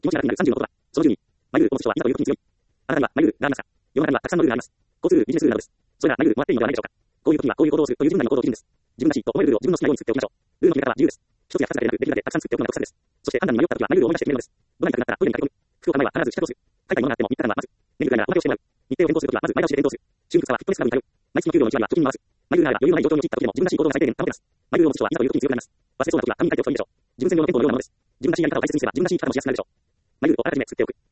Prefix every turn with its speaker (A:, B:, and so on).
A: 気持ちが楽になる30の言葉。その10に、マイルールを持つ人はいざという時に強い。あなたにはマイルールがありますか？世の中にはたくさんのルールがあります。交通ルール、ビジネスルールなどです。それらマイルールもあっていいのではないでしょうか。こういう時にはこういう行動をするという自分なりの行動を基準です。自分らしいと思えるルールを自分の好きなように作っておきましょう。ルールの決め方は自由です。一つや二つだけでなく、できるだけたくさん作っておくのが得策です。そして判断に迷った時はマイルールを思い出して決めるのです。どないかなったらトイレに駆け込む。服を買う前は必ず支度をする。買いたいものがあっても3日間は待つ。年齢ぐらいならおまけをしてもらう。日程を変更するときはまず前倒しで変更する。週2日はフィットネスクラブに通う。毎月の給料の1割は貯金に回す。マイルールがあれば余裕のない状況に陥った時でも自分らしい行動が最低限保てます。マイルールを持つ人はいざという時に強くなります。忘れそうな時は紙に書いておくといいでしょう。自分専用のペンのようなものです。自分らしいやり方を大切にすれば自分らしい生き方もしやすくなるでしょう。マイルールをあらかじめ作っておく。